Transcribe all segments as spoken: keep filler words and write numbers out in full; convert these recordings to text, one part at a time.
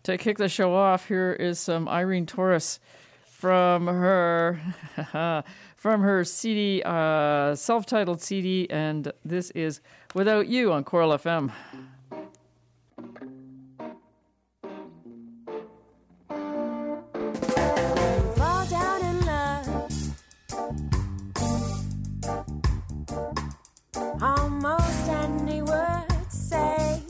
to kick the show off, here is some Irene Torres from her from her C D, uh, self-titled C D, and this is Without You on Coral F M. Fall down in love, almost any word to say.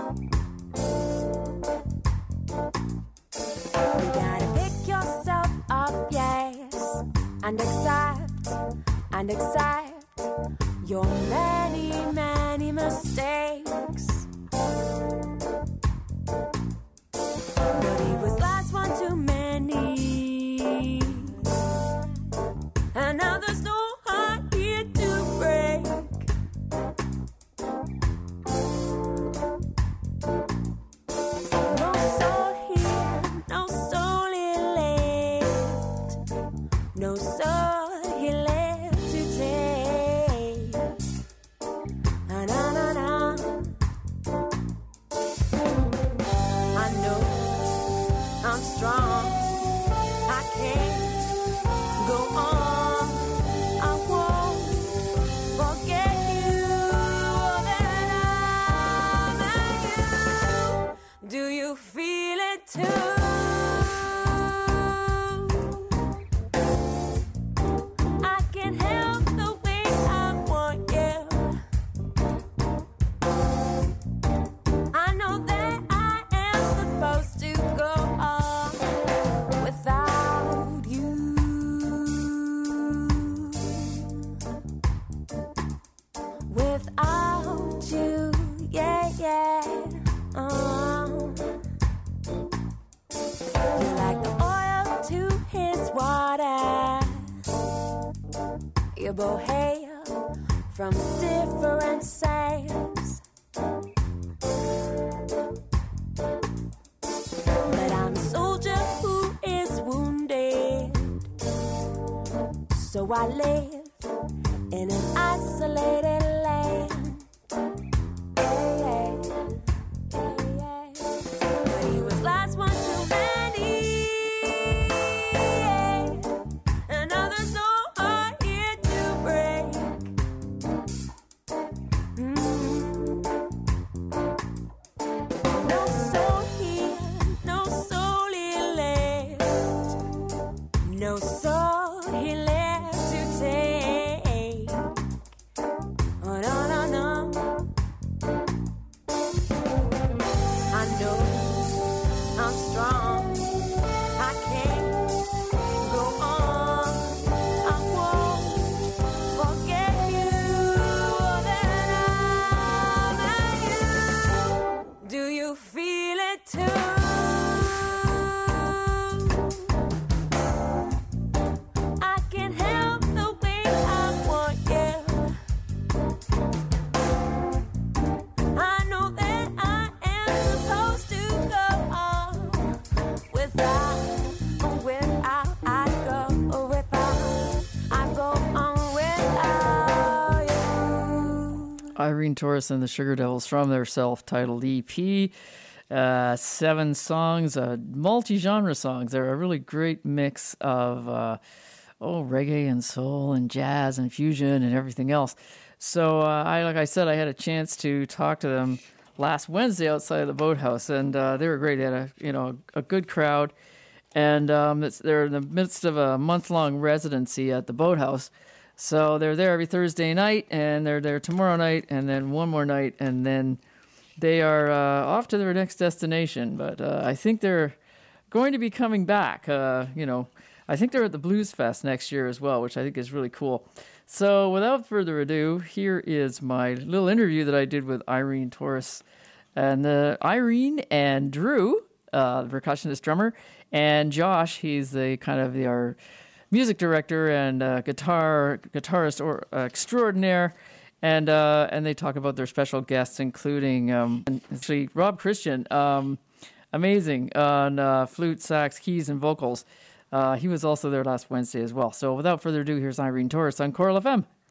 You gotta pick yourself up, yes, and accept, and accept your many, many mistakes. But he was last one too many, and now there's no heart here to break. No soul here, no soul he left, no soul he left to take. Na na na na. I know I'm strong, I can't go on, I won't forget you, that I'm at you. Do you feel it too? I can't help the way I want you. I know that I am supposed to go on without you. Without you, yeah, yeah. Um, you're like the oil to his water. You both hail from different sides. But I'm a soldier who is wounded, so I live in an isolated land. Yeah, yeah, yeah, yeah. But he was last one too many, and now there's no heart here to break. Mm. No soul here, no soul he left, no soul he left to take. Oh no no no. I know I'm strong, I can't go on, I won't forget you, that I'm at you. Do you feel it too? I can't help the way I want you. I know that I am supposed to go on without, without I go, without I go on without you. Irene Torres and the Sugar Devils from their self-titled E P. Uh, seven songs, uh, multi-genre songs. They're a really great mix of uh, oh reggae and soul and jazz and fusion and everything else. So uh, I, like I said, I had a chance to talk to them last Wednesday outside of the Boathouse, and uh, they were great. They had a you know a good crowd, and um, it's, they're in the midst of a month-long residency at the Boathouse. So they're there every Thursday night, and they're there tomorrow night, and then one more night, and then they are uh, off to their next destination. But uh, I think they're going to be coming back. Uh, you know, I think they're at the Blues Fest next year as well, which I think is really cool. So without further ado, here is my little interview that I did with Irene Torres. And uh, Irene and Drew, uh, the percussionist drummer, and Josh, he's the kind of the, our music director and uh, guitar guitarist or uh, extraordinaire. And uh, and they talk about their special guests, including um, actually Rob Christian, um, amazing on uh, flute, sax, keys, and vocals. Uh, he was also there last Wednesday as well. So without further ado, here's Irene Torres on Coral F M. So I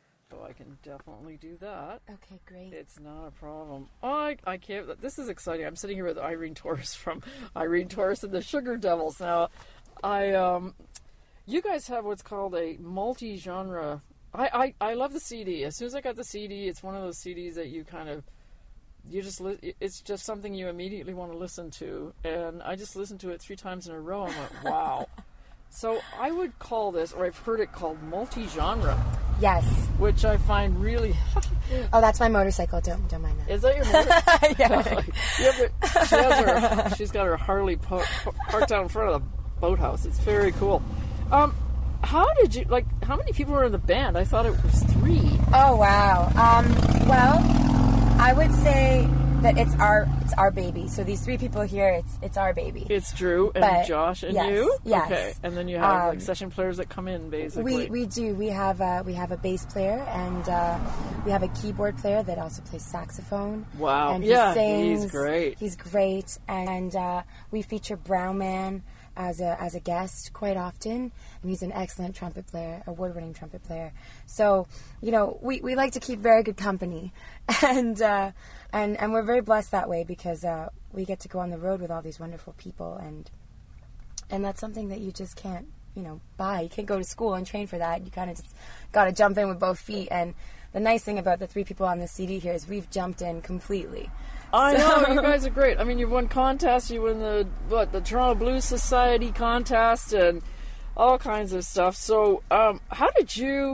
I can definitely do that. Okay, great. It's not a problem. Oh, I, I can't. This is exciting. I'm sitting here with Irene Torres from Irene Torres and the Sugar Devils. Now, I um, you guys have what's called a multi-genre. I, I, I love the C D. As soon as I got the C D, it's one of those C Ds that you kind of, you just, li- it's just something you immediately want to listen to. And I just listened to it three times in a row and went, wow. So I would call this, or I've heard it called multi-genre. Yes. Which I find really... Oh, that's my motorcycle. Don't don't mind that. Is that your motorcycle? Yeah. Yeah, but she has her, she's got her Harley po- po- parked out in front of the boathouse. It's very cool. Um, how did you, like, how many people were in the band? I thought it was three. Oh, wow. Um, well, I would say that it's our it's our baby. So these three people here, it's it's our baby. It's Drew and But, Josh and yes, you? yes. Okay. And then you have, Um, like, session players that come in, basically. We we do. We have uh, we have a bass player and uh, we have a keyboard player that also plays saxophone. Wow. And Yeah, he sings. he's great. He's great, and uh, we feature Brown Man as a as a guest quite often, and he's an excellent trumpet player, award-winning trumpet player. So, you know, we, we like to keep very good company, and uh, and and we're very blessed that way because uh, we get to go on the road with all these wonderful people, and and that's something that you just can't, you know, buy. You can't go to school and train for that. You kind of just got to jump in with both feet. And the nice thing about the three people on the C D here is we've jumped in completely. I So- know, you guys are great. I mean, you've won contests. You won the, what, the Toronto Blues Society contest and all kinds of stuff. So, um, how did you...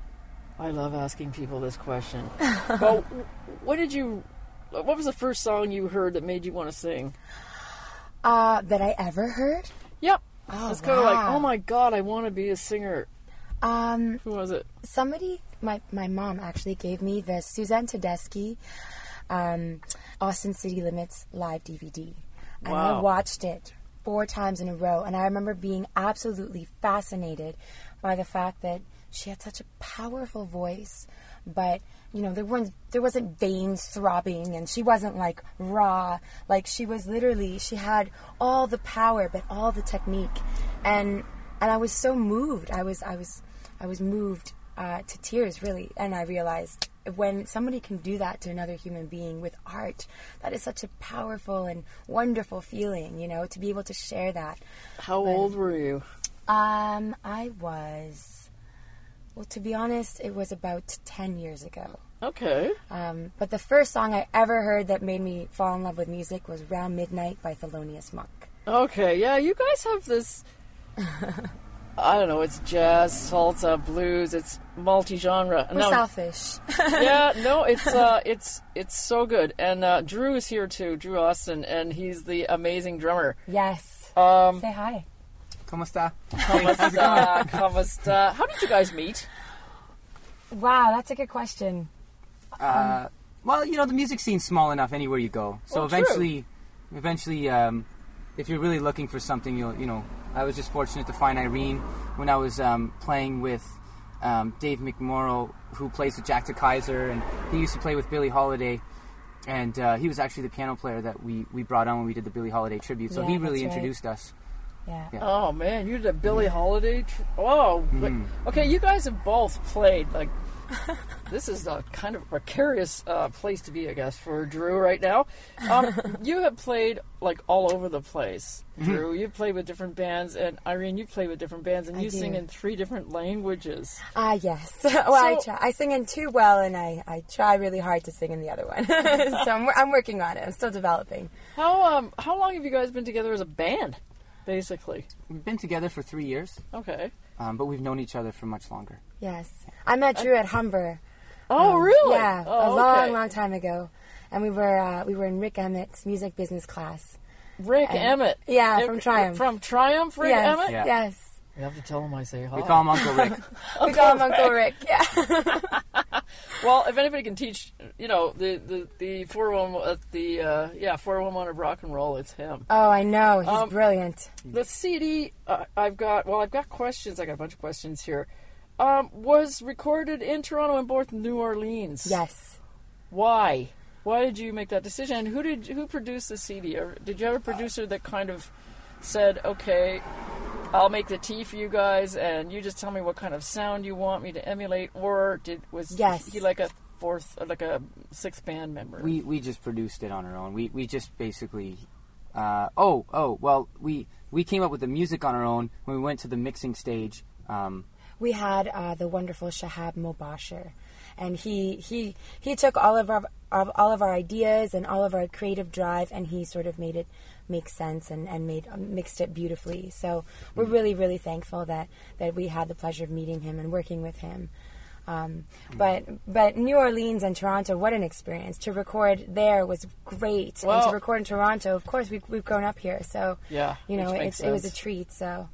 I love asking people this question. Well, what did you... What was the first song you heard that made you want to sing? Uh, that I ever heard? Yep. Oh, It's kind of like, wow. oh my God, I want to be a singer. Um, Who was it? somebody, my, my mom actually gave me the Suzanne Tedeschi um, Austin City Limits live D V D. And Wow. I watched it four times in a row. And I remember being absolutely fascinated by the fact that she had such a powerful voice, but you know there weren't there wasn't veins throbbing, and she wasn't like raw. Like she was literally, she had all the power, but all the technique, and and I was so moved. I was I was I was moved uh, to tears, really. And I realized when somebody can do that to another human being with art, that is such a powerful and wonderful feeling. You know, to be able to share that. How old were you? Um, I was, well, to be honest, it was about ten years ago. Okay. Um, but the first song I ever heard that made me fall in love with music was Round Midnight by Thelonious Monk. Okay, yeah, you guys have this... I don't know, it's jazz, salsa, blues, it's multi-genre. We're No, selfish. yeah, no, it's uh, it's it's so good. And uh, Drew is here too, Drew Austin, and he's the amazing drummer. Yes. Um, Say hi. ¿Cómo está? ¿Cómo está? ¿Cómo está? How did you guys meet? Wow, that's a good question. Uh, well, you know, the music scene's small enough anywhere you go. So Well, true. eventually, eventually, um, if you're really looking for something, you'll, you know, I was just fortunate to find Irene when I was um, playing with um, Dave McMorrow, who plays with Jack DeKaiser, and he used to play with Billie Holiday. And uh, he was actually the piano player that we, we brought on when we did the Billie Holiday tribute. So Yeah, he really that's right. introduced us. Yeah. Yeah. Oh man, you did a Billie Holiday. Tr- oh, but- okay. You guys have both played. Like, this is a kind of precarious uh, place to be, I guess, for Drew right now. Um, you have played like all over the place, Drew. You've played with different bands, and Irene, you've played with different bands, and I you sing do. in three different languages. Ah, yes. well, I So- try. I sing in two well, and I, I try really hard to sing in the other one. so I'm, I'm working on it. I'm still developing. How um how long have you guys been together as a band, basically? We've been together for three years, Okay. um, but we've known each other for much longer. Yes. I met Drew at Humber. Oh, Um, really? Yeah, Oh, a long, okay. long time ago. And we were uh, we were in Rick Emmett's music business class. Rick And- Emmett. yeah, Em- from Triumph. From Triumph, Rick yes, Emmett? Yeah. yes. You have to tell him I say hi. We call him Uncle Rick. We call him Uncle Rick. Yeah. Well, if anybody can teach, you know, the the the four one uh, the uh, yeah four one one of rock and roll, it's him. Oh, I know. He's Um, brilliant. The C D uh, I've got. Well, I've got questions. I got a bunch of questions here. Um, was recorded in Toronto and both New Orleans. Yes. Why? Why did you make that decision? And who did who produced the C D? Or did you have a producer that kind of said, okay, I'll make the tea for you guys, and you just tell me what kind of sound you want me to emulate, or did was Yes. he like a fourth, like a sixth band member? We we just produced it on our own. We we just basically. Uh, oh oh well we we came up with the music on our own when we went to the mixing stage. Um, We had uh, the wonderful Shahab Mobasher, and he he he took all of our of all of our ideas and all of our creative drive, and he sort of made it make sense and and made um, mixed it beautifully. So we're really really thankful that that we had the pleasure of meeting him and working with him. Um, but but New Orleans and Toronto, what an experience! To record there was great, and Well- to record in Toronto, of course, we've we've grown up here, so Yeah, you know, which makes it's, it was a sense. treat. So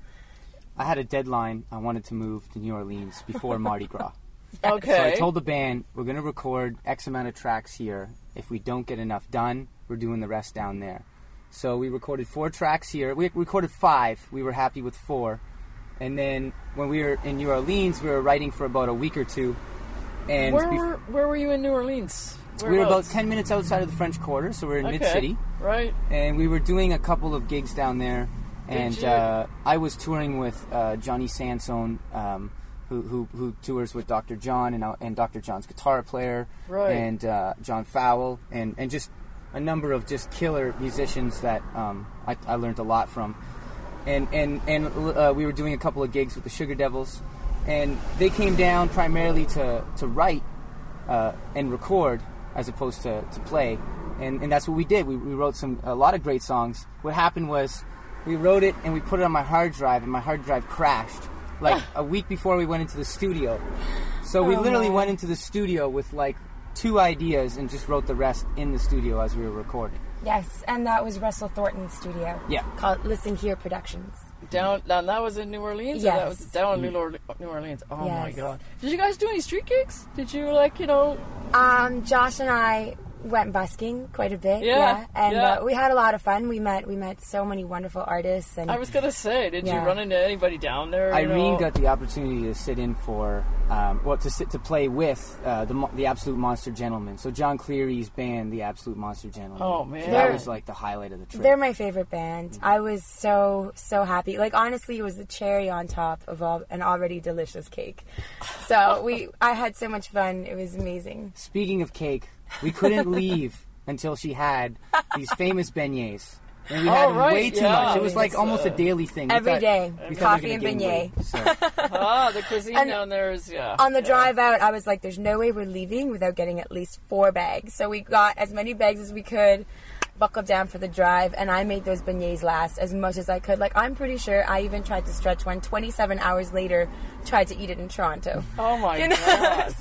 I had a deadline. I wanted to move to New Orleans before Mardi Gras. Okay. So I told the band, we're going to record X amount of tracks here. If we don't get enough done, we're doing the rest down there. So we recorded four tracks here. We recorded five. We were happy with four. And then when we were in New Orleans, we were writing for about a week or two. And where bef- were where were you in New Orleans? we were about Whereabouts? ten minutes outside of the French Quarter, so we're in Okay, mid-city. right? And we were doing a couple of gigs down there. And you? uh, I was touring with uh, Johnny Sansone, um, who, who who tours with Doctor John and, uh, and Doctor John's guitar player, Right. and uh, John Fowle, and, and just a number of just killer musicians that um, I, I learned a lot from. And and and uh, we were doing a couple of gigs with the Sugar Devils, and they came down primarily to to write uh, and record as opposed to, to play, and and that's what we did. We, we wrote some a lot of great songs. What happened was we wrote it and we put it on my hard drive, and my hard drive crashed like a week before we went into the studio. So we Oh, literally man. went into the studio with like two ideas and just wrote the rest in the studio as we were recording. yes, and that was Russell Thornton's studio. Yeah. Called Listen Here Productions. Down, down. That was in New Orleans. Or that Yes. was down in New, Or- New Orleans. Oh my Yes. God! Did you guys do any street gigs? Did you like you know? Um, Josh and I went busking quite a bit. Yeah, and yeah. Uh, we had a lot of fun. We met we met so many wonderful artists, and I was gonna say, did you Yeah. run into anybody down there? you Irene know? got the opportunity to sit in for, um, well, to sit to play with uh, the Mo- the Absolute Monster Gentlemen. So John Cleary's band, the Absolute Monster Gentlemen. Oh, man. So that They're- was like the highlight of the trip. they're my favorite band. I was so so happy. Like honestly, it was the cherry on top of all an already delicious cake. So we, I had so much fun. It was amazing. Speaking of cake, we couldn't leave until she had these famous beignets. And we Oh, had right, way too yeah. much. It was like It's, almost uh, a daily thing. We every thought- day, we thought we were coffee gonna and gain beignet. weight, so. Ah, the cuisine And- down there is yeah. On the yeah. drive out, I was like, there's no way we're leaving without getting at least four bags. So we got as many bags as we could, buckled down for the drive, and I made those beignets last as much as I could. Like, I'm pretty sure I even tried to stretch one twenty-seven hours later, tried to eat it in Toronto. Oh my You know? God!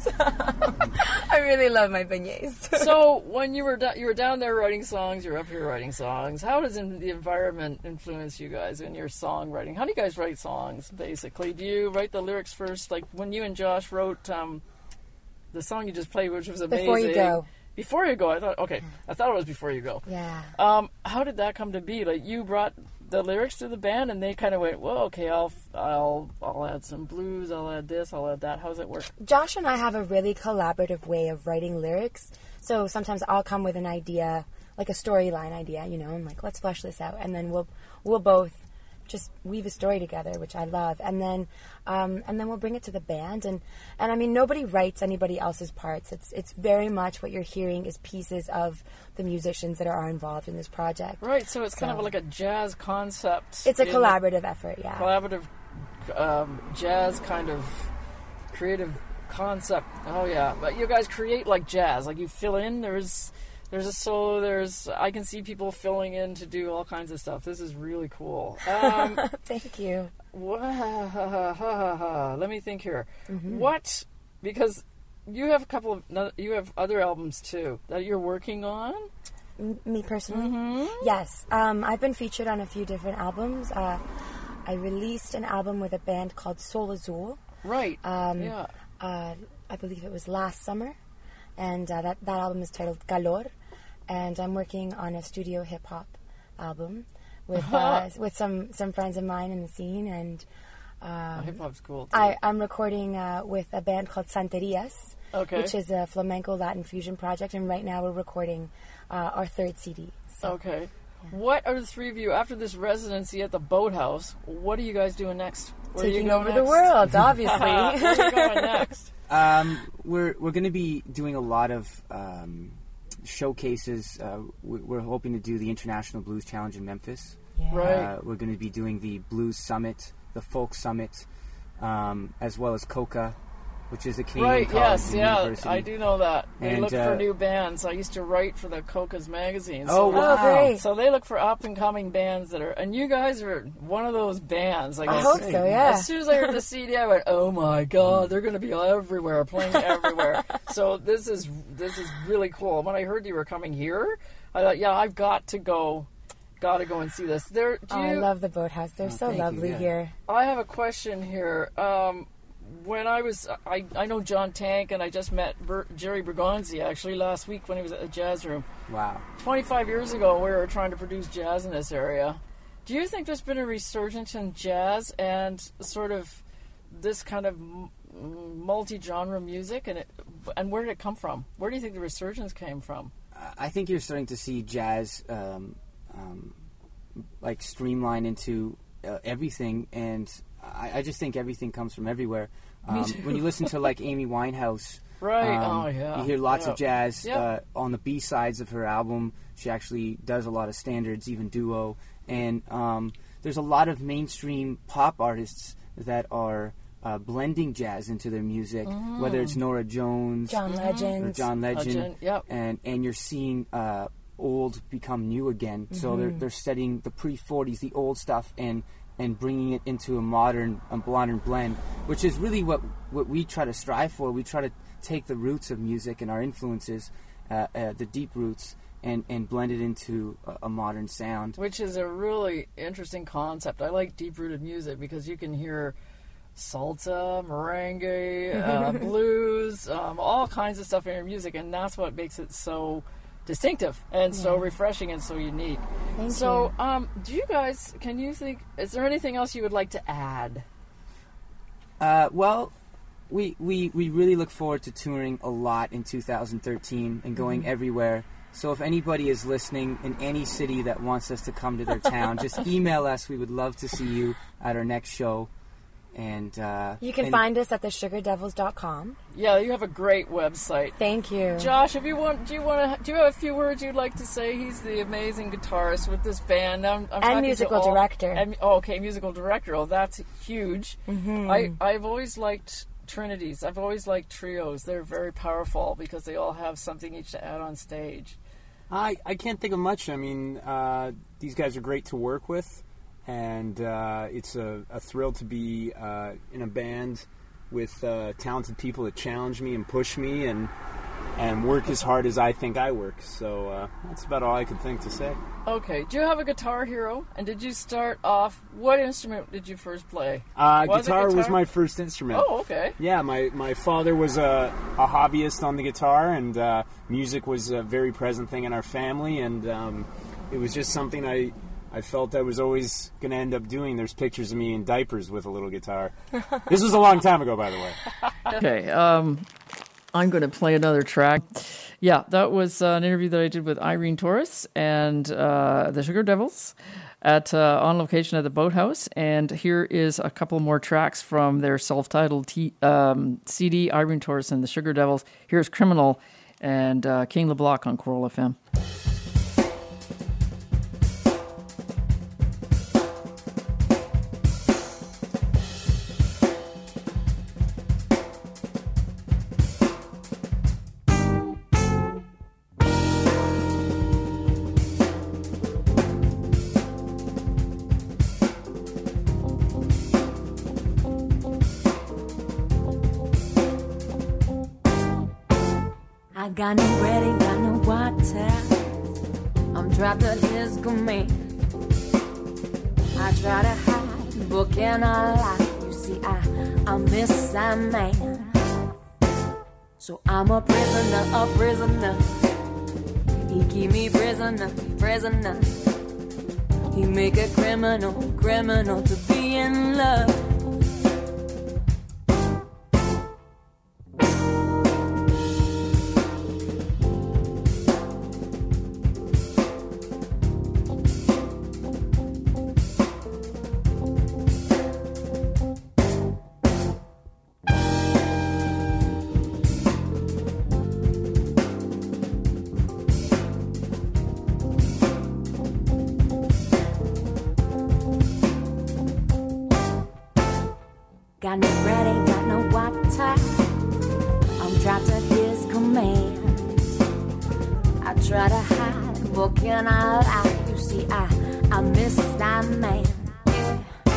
I really love my beignets. So when you were da- you were down there writing songs, you're up here writing songs. How does in- the environment influence you guys in your songwriting? How do you guys write songs? Basically, do you write the lyrics first? Like when you and Josh wrote um, the song you just played, which was amazing. Before You Go. Before you go, I thought okay, I thought it was before you go. Yeah. Um, how did that come to be? Like you brought the lyrics to the band, and they kind of went, "Well, okay, I'll I'll I'll add some blues, I'll add this, I'll add that." How does it work? Josh and I have a really collaborative way of writing lyrics. So sometimes I'll come with an idea, like a storyline idea, you know, and like, let's flesh this out. And then we'll we'll both just weave a story together, which I love. And then um, and then we'll bring it to the band. And, and I mean, nobody writes anybody else's parts. It's it's very much what you're hearing is pieces of the musicians that are involved in this project. Right, so it's kind So- of like a jazz concept. It's a in- collaborative effort, yeah. collaborative um, jazz kind of creative concept. Oh yeah, but you guys create like jazz, like you fill in. There's there's a solo. There's I can see people filling in to do all kinds of stuff. This is really cool. Um, Thank you. wha- let me think here. Mm-hmm. What because you have a couple of no- you have other albums too that you're working on. M- me personally? Mm-hmm. Yes. Um, I've been featured on a few different albums. Uh, I released an album with a band called Soul Azul. Right. Um, yeah. Uh, I believe it was last summer. And uh, that, that album is titled Calor. And I'm working on a studio hip-hop album with uh, with some, some friends of mine in the scene. And um, Hip hop's cool too. I, I'm recording uh, with a band called Santerias, Okay. which is a flamenco Latin fusion project. And right now we're recording uh, our third C D. So. Okay. What are the three of you, after this residency at the Boathouse, what are you guys doing next? Where Taking are you over going the next? world, obviously. Where are you going next? Um, we're we're going to be doing a lot of um, showcases. Uh, we- we're hoping to do the International Blues Challenge in Memphis. Yeah. Right. Uh, we're going to be doing the Blues Summit, the Folk Summit, um, as well as COCA, which is a Canadian Right, college yes, and yeah, university. I do know that. They And, look uh, for new bands. I used to write for the Coca's magazine. Oh, so wow. Oh, great. So they look for up and coming bands that are, and you guys are one of those bands. Like I hope so, yeah. As soon as I heard the C D, I went, "Oh my God, they're going to be everywhere, playing everywhere." So this is this is really cool. When I heard you were coming here, I thought, "Yeah, I've got to go, got to go and see this." There, do Oh, I you, love the Boathouse. They're so thank you, lovely yeah. here. I have a question here. Um, when I was, I, I know John Tank, and I just met Ber- Jerry Bergonzi actually last week when he was at the Jazz Room. Wow. twenty-five years ago, we were trying to produce jazz in this area. Do you think there's been a resurgence in jazz and sort of this kind of m- multi-genre music? And it, and where did it come from? Where do you think the resurgence came from? I think you're starting to see jazz um, um, like streamline into uh, everything, and I, I just think everything comes from everywhere. Um, too. when you listen to like Amy Winehouse, Right. um, Oh, yeah. you hear lots Yeah. of jazz Yeah. uh, on the B sides of her album. She actually does a lot of standards, even duo, and um, there's a lot of mainstream pop artists that are uh, blending jazz into their music, whether it's Nora Jones, John or Legend. John Legend, Legend, yep. and and you're seeing uh, old become new again. So they're they're studying the pre forties, the old stuff, and and bringing it into a modern a modern blend, which is really what what we try to strive for. We try to take the roots of music and our influences, uh, uh, the deep roots, and and blend it into a, a modern sound. Which is a really interesting concept. I like deep-rooted music because you can hear salsa, merengue, uh, blues, um, all kinds of stuff in your music, and that's what makes it so distinctive and so refreshing and so unique. Thank so, you. um, do you guys, can you think, is there anything else you would like to add? Uh, well, we, we we really look forward to touring a lot in two thousand thirteen and going everywhere. So if anybody is listening in any city that wants us to come to their town, just email us. We would love to see you at our next show. And uh, You can and- find us at the sugar devils dot com. Yeah, you have a great website. Thank you. Josh, if you want, do you want to? Do you have a few words you'd like to say? He's the amazing guitarist with this band. I'm, I'm talking to musical all- director. And, oh, okay, musical director. Oh, that's huge. Mm-hmm. I I've always liked trinities. I've always liked trios. They're very powerful because they all have something each to add on stage. I, I can't think of much. I mean, uh, these guys are great to work with, and uh, it's a, a thrill to be uh, in a band with uh, talented people that challenge me and push me and and work as hard as I think I work. So uh, that's about all I could think to say. Okay, do you have a guitar hero? And did you start off? What instrument did you first play? Uh, Was it guitar, was guitar? my first instrument. Oh, okay. Yeah, my, my father was a, a hobbyist on the guitar, and uh, music was a very present thing in our family, and um, it was just something I I felt I was always going to end up doing. There's pictures of me in diapers with a little guitar. This was a long time ago, by the way. Okay, um, I'm going to play another track. Yeah, that was uh, an interview that I did with Irene Torres and uh, the Sugar Devils at uh, on location at the Boathouse. And here is a couple more tracks from their self-titled T- um, C D, Irene Torres and the Sugar Devils. Here's Criminal and uh, King LeBlanc on Coral F M. I got no bread, ain't got no water. I'm trapped at his command. I try to hide, but cannot lie. You see, I, I miss that man. So I'm a prisoner, a prisoner. He keep me prisoner, prisoner. He make a criminal, criminal to be in love. Got no bread, ain't got no water. I'm trapped at his command. I try to hide, but can I lie? You see, I, I miss that man. Yeah.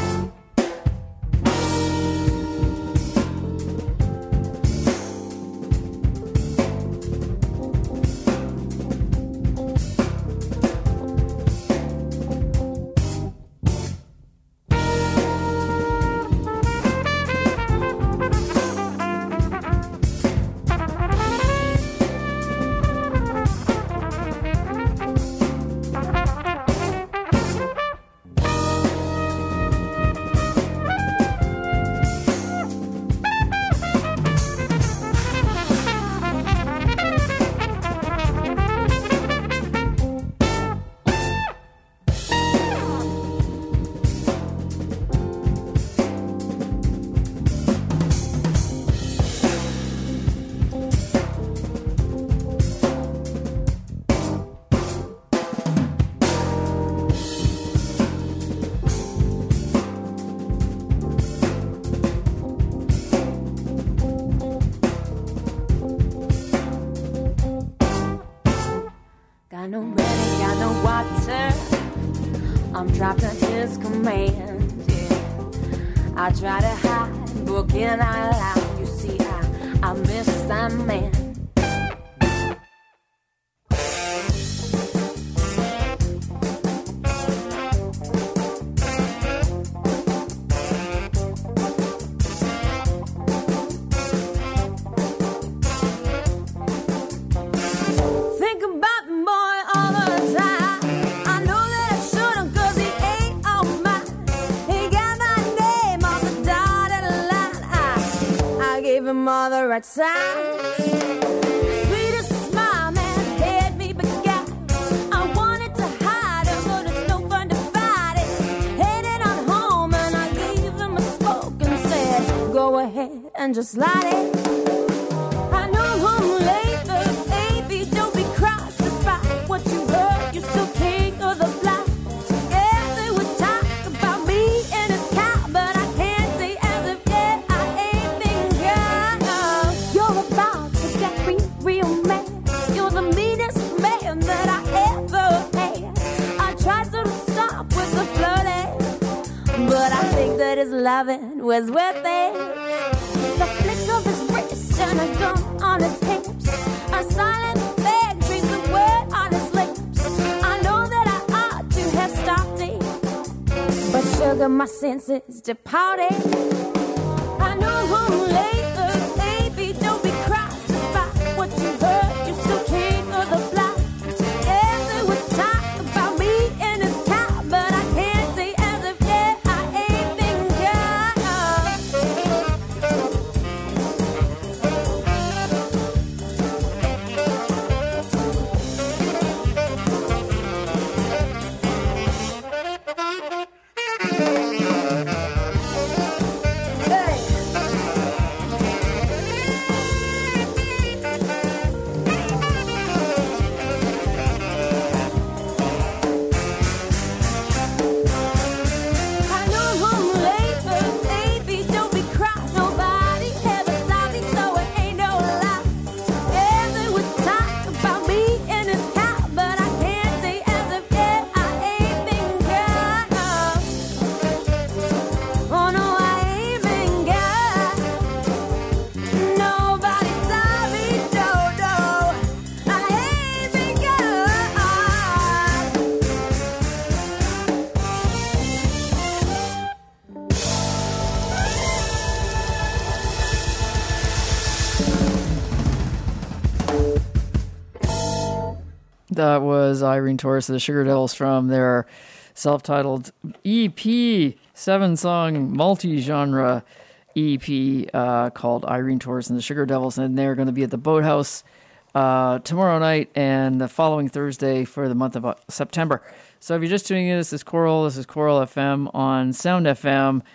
Got no bread, ain't got no water. I'm trapped at his command. Yeah. I try to hide, but can I lie? You see, I, I miss that man. Think about the boy all the time. I know that I shouldn't, cause he ain't all mine. He got my name on the dotted line. I, I gave him all the right signs. Sweetest smile, man, had me beguiled. I wanted to hide it, but it's no fun to fight it. Headed on home and I gave him a smoke and said, go ahead and just light it. I know I'm late, but baby, don't be cross. Despite what you heard, you're still king of the block. Yeah, they would talk about me in his car, but I can't say as if yet I ain't been gone. You're about to get real, real man. You're the meanest man that I ever had. I tried to stop with the flirting, but I think that his loving was worth it. The flick of his wrist and a gun on his hips, a silent beg trees the word on his lips. I know that I ought to have stopped it, but sugar, my senses departed. I know I'm late, but baby, don't be cross. Despite what you heard, you're still king of the block. Yeah, they would talk about me in his car, but I can't say as if yet I ain't been gone. Hey. I know I'm late, but baby, don't be cross. Nobody ever saw me, so it ain't no lie. Yeah, they would talk about me in his car, but I can't say as if yet I ain't been gone. Oh no, I ain't been gone. Nobody saw me, no, no. I ain't been gone. That was Irene Torres of the Sugar Devils from their self-titled E P, seven-song multi-genre E P uh, called Irene Torres and the Sugar Devils, and they're going to be at the Boathouse uh, tomorrow night and the following Thursday for the month of uh, September. So if you're just tuning in, this is Coral. This is Coral F M on Sound F M.